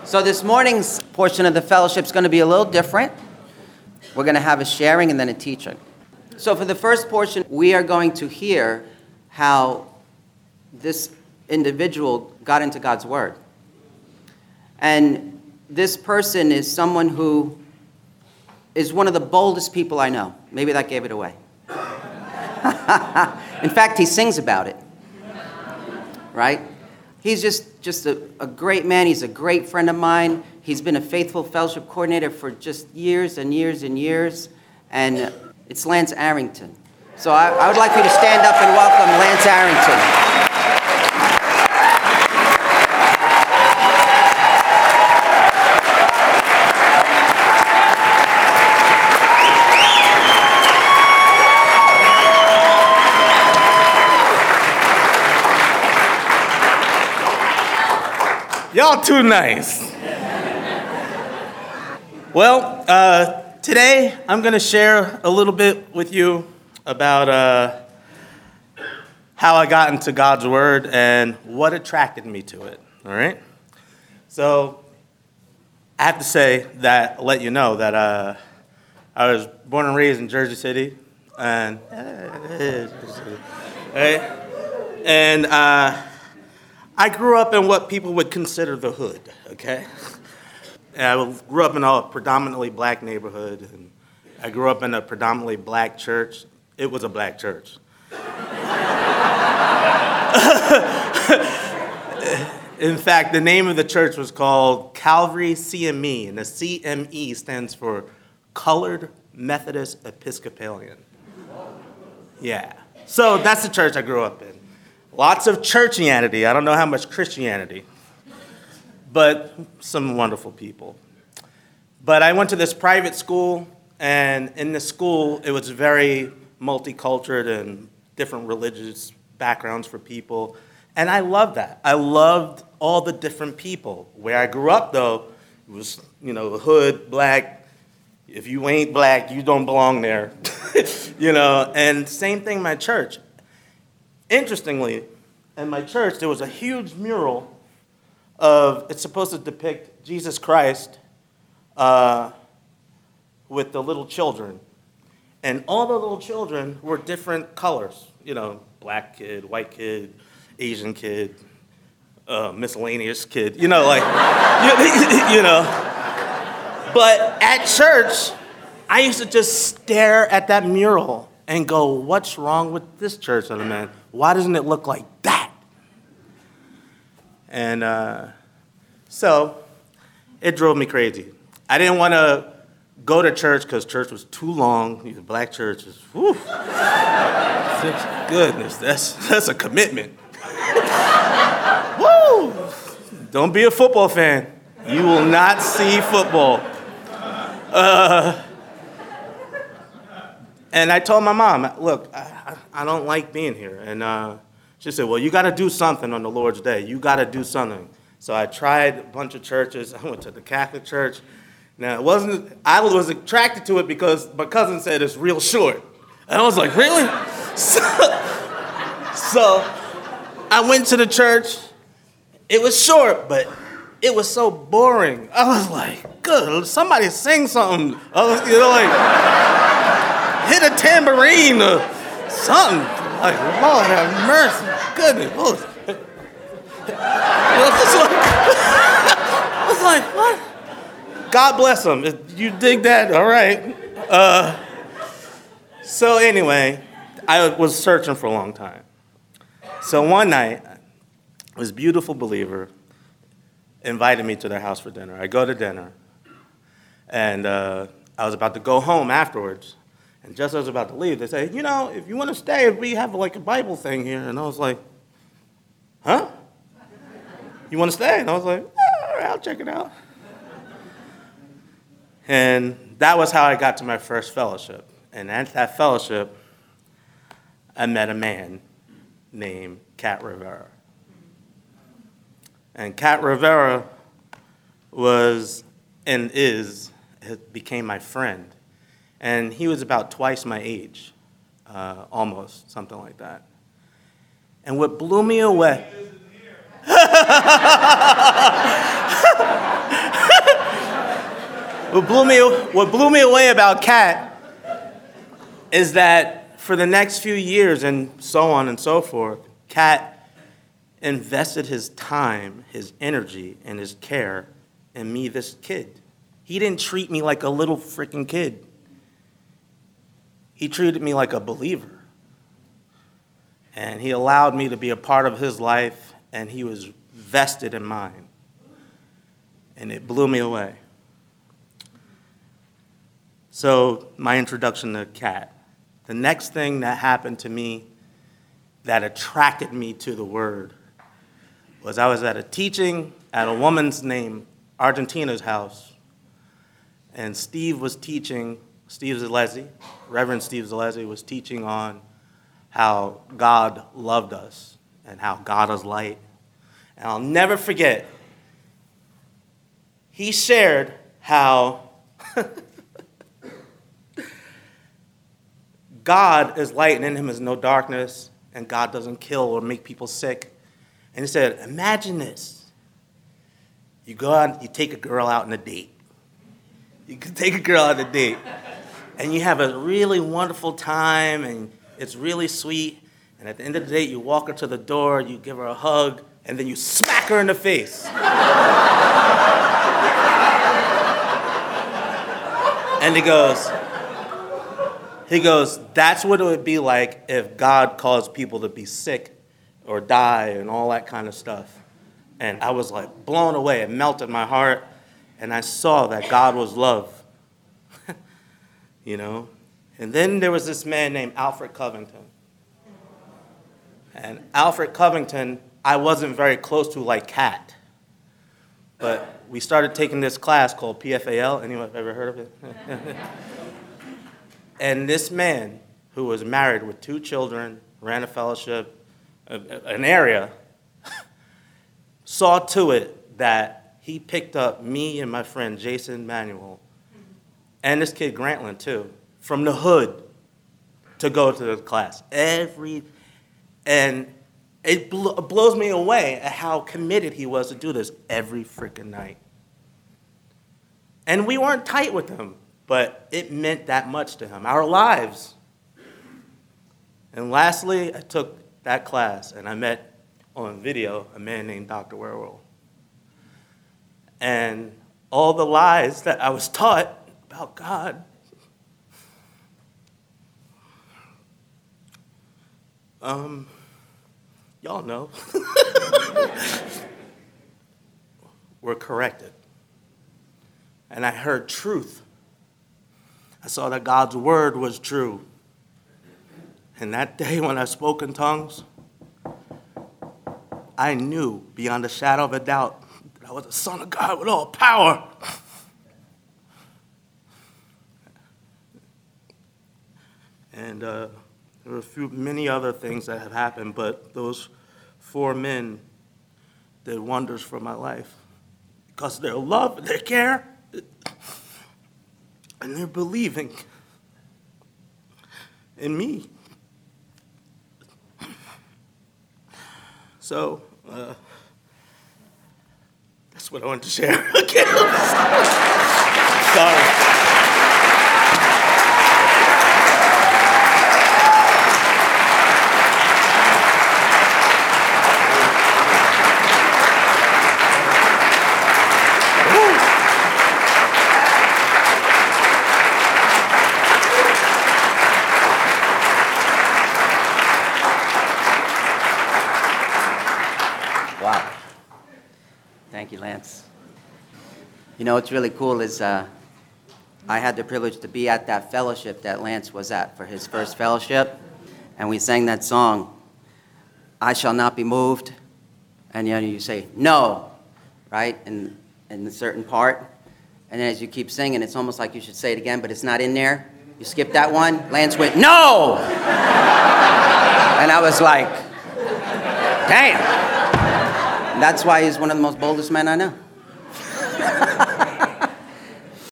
So this morning's portion of the fellowship is going to be a little different. We're going to have a sharing and then a teaching. So for the first portion, we are going to hear how this individual got into God's Word. And this person is someone who is one of the boldest people I know. Maybe that gave it away. In fact, he sings about it. Right? He's just a great man. He's a great friend of mine. He's been a faithful fellowship coordinator for just years and years and years. And it's Lance Arrington. So I would like for you to stand up and welcome Lance Arrington. Y'all too nice. Well, today I'm going to share a little bit with you about how I got into God's Word and what attracted me to it, all right? So I have to say that, let you know that I was born and raised in Jersey City, and I grew up in what people would consider the hood, okay? And I grew up in a predominantly black neighborhood, and I grew up in a predominantly black church. It was a black church. In fact, the name of the church was called Calvary CME, and the CME stands for Colored Methodist Episcopalian. Yeah. So that's the church I grew up in. Lots of churchianity. I don't know how much Christianity, but some wonderful people. But I went to this private school, and in the school, it was very multicultural and different religious backgrounds for people. And I loved that. I loved all the different people. Where I grew up, though, it was, hood, black. If you ain't black, you don't belong there. And same thing in my church. Interestingly, in my church, there was a huge mural it's supposed to depict Jesus Christ with the little children. And all the little children were different colors. Black kid, white kid, Asian kid, miscellaneous kid, But at church, I used to just stare at that mural and go, what's wrong with this church, man? Why doesn't it look like that? And so it drove me crazy. I didn't want to go to church because church was too long. These black churches, whew. Goodness, that's a commitment. Woo! Don't be a football fan. You will not see football. And I told my mom, look, I don't like being here. And she said, well, you got to do something on the Lord's Day. You got to do something. So I tried a bunch of churches. I went to the Catholic Church. Now, I was attracted to it because my cousin said it's real short. And I was like, really? So I went to the church. It was short, but it was so boring. I was like, good, somebody sing something. Hit a tambourine or something. Like, Lord have mercy. Goodness. I was like, what? God bless them. You dig that? All right. So anyway, I was searching for a long time. So one night, this beautiful believer invited me to their house for dinner. I go to dinner, and I was about to go home afterwards. And just as I was about to leave, they say, if you want to stay, we have like a Bible thing here. And I was like, huh? You want to stay? And I was like, all right, I'll check it out. And that was how I got to my first fellowship. And at that fellowship, I met a man named Cat Rivera. And Cat Rivera became my friend. And he was about twice my age, almost, something like that. And what blew me away... what blew me away about Cat is that for the next few years and so on and so forth, Cat invested his time, his energy, and his care in me, this kid. He didn't treat me like a little freaking kid. He treated me like a believer. And he allowed me to be a part of his life, and he was vested in mine. And it blew me away. So, my introduction to Cat. The next thing that happened to me that attracted me to the Word was I was at a teaching at a woman's named Argentina's house, and Steve was teaching, Steve Zalesi, Reverend Steve Zalesi was teaching on how God loved us and how God is light. And I'll never forget, he shared how God is light and in him is no darkness, and God doesn't kill or make people sick. And he said, imagine this. You go out, you take a girl out on a date. You can take a girl out on a date, and you have a really wonderful time, and it's really sweet, and at the end of the date, you walk her to the door, you give her a hug, and then you smack her in the face. And he goes, that's what it would be like if God caused people to be sick or die and all that kind of stuff. And I was like blown away. It melted my heart, and I saw that God was love. You know? And then there was this man named Alfred Covington. And Alfred Covington, I wasn't very close to like Cat. But we started taking this class called PFAL. Anyone ever heard of it? And this man, who was married with 2 children, ran a fellowship, an area, saw to it that he picked up me and my friend Jason Manuel, and this kid Grantland too, from the hood to go to the class. And it blows me away at how committed he was to do this every freaking night. And we weren't tight with him, but it meant that much to him, our lives. And lastly, I took that class, and I met on video a man named Dr. Werewolf. And all the lies that I was taught about God y'all know, were corrected. And I heard truth. I saw that God's word was true. And that day when I spoke in tongues, I knew beyond a shadow of a doubt that I was a son of God with all power. And there were many other things that have happened, but those 4 men did wonders for my life because their love, their care, and their believing in me. So, that's what I wanted to share. Sorry. Wow. Thank you, Lance. You know, what's really cool is I had the privilege to be at that fellowship that Lance was at for his first fellowship, and we sang that song, I Shall Not Be Moved, and you say, no, right, in a certain part, and then as you keep singing, it's almost like you should say it again, but it's not in there. You skip that one. Lance went, no! And I was like, damn. That's why he's one of the most boldest men I know.